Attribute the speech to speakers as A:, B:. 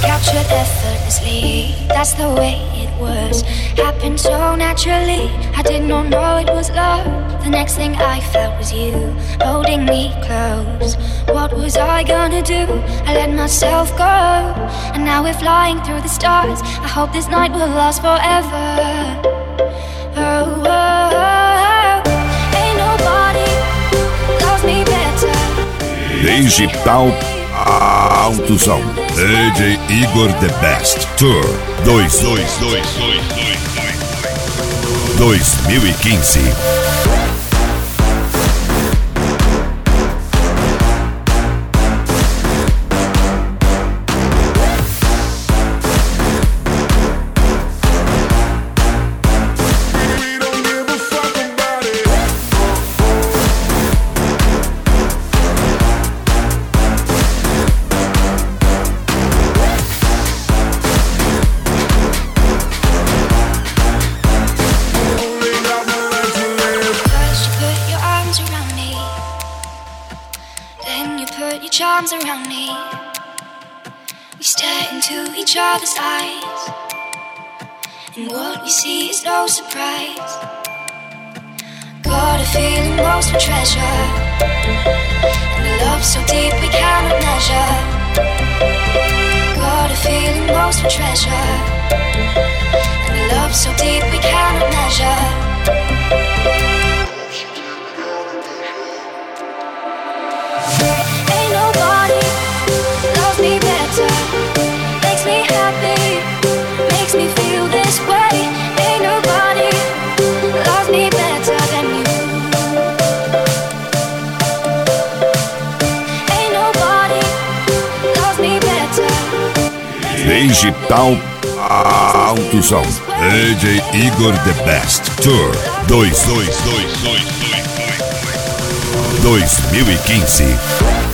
A: captured effortlessly. That's the way it was. Happened so naturally. I did not know it was love. The next thing I felt was you holding me close. What was I gonna do? I let myself go, and now we're flying through the stars. I hope this night will last forever. Oh, oh, oh. Ain't nobody loves me better.
B: Digital Alto Som. DJ Igor The Best Tour 2015.
A: Charms around me. We stare into each other's eyes, and what we see is no surprise. Got a feeling lost for treasure, and a love so deep we cannot measure. Got a feeling lost for treasure, and a love so deep we cannot measure. Nobody loves me better, makes me happy, makes me feel this way. Ain't nobody loves me better than you. Ain't nobody loves me better.
B: Digital Alto Som. DJ Igor The Best Tour 2015.